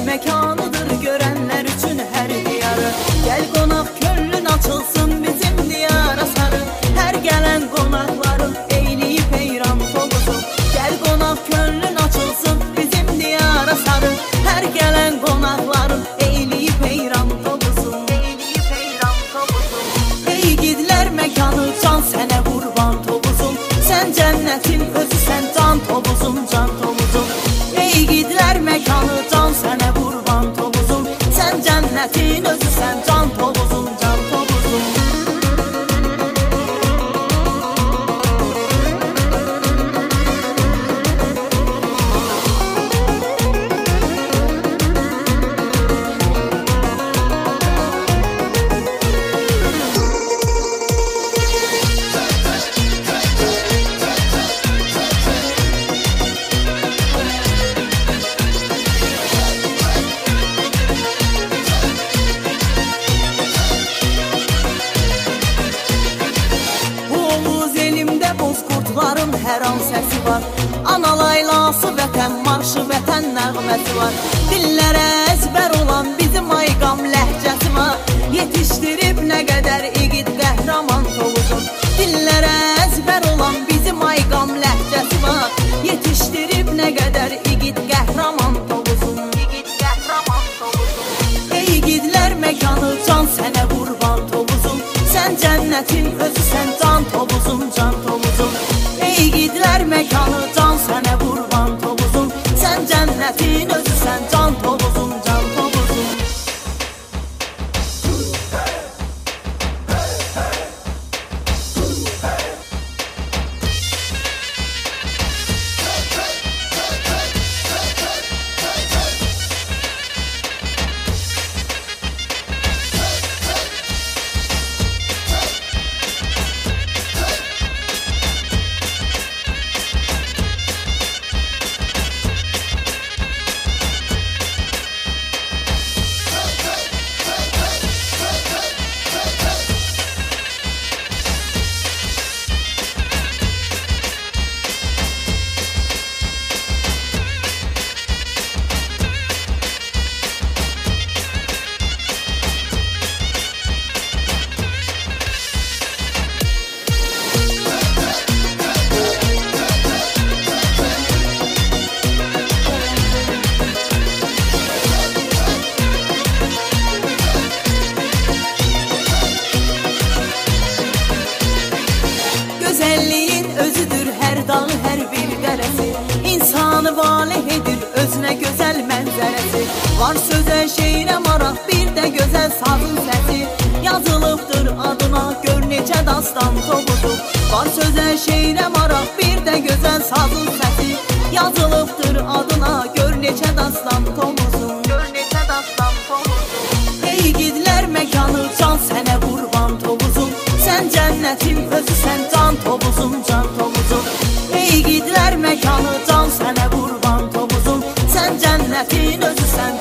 mekanıdır görenler üçün her diyarı. Gel qonaq könlün açılsın bizim diyara sarı. Her gelen qonaqların eyleyip heyran tobuzu. Gel qonaq könlün açılsın bizim diyara sarı. Her gelen qonaqların eyleyip heyran tobuzu. Ey gidlər mekanı can sənə qurban tobuzum. Sən cənnətin özüsən can tobuzum, can tobuzum. Ey gidlər mekanı can sənə qurban tobuzum. Sən cənnətin özüsən can tobuzum, can tobuzum. Bozkurtların hər an səsi var. Ana laylası vətən marşı, vətən nəğməsi var. Dillərə əzbər olan bizim ayqam ləhcəsi var. Yetişdirib nə qədər igid qəhrəman tovuzun. Dillərə əzbər olan bizim ayqam ləhcəsi var. Yetişdirib nə qədər igid qəhrəman tovuzun. Ey igidlər mekanı can sənə qurban tovuzum. Sən cənnətin özüsən can tobuzum, can tobuzum. Ey gidlər mekanı can sənə qurban tobuzum. Sən cənnətin özüsən can tobuzum, can tobuzum. Gözəlliyin özüdür hər dağı, hər bir dərəsi. İnsanı valeh edir özünə gözəl mənzərəsi. Var sözə, şeirə maraq, bir də gözəl sazın səsi. Yazılıbdır adına gör necə dastan tobuzu. Var sözə, şeirə maraq, bir də gözəl sazın səsi. Yazılıbdır adına gör necə dastan tobuzu. Ey gidlər mekanı can sənə qurban tobuzum. Sən cənnətin özüsən can tobuzum, can tobuzum. Ey gidlər mekanı can sənə qurban tobuzum. Sən cənnətin özüsən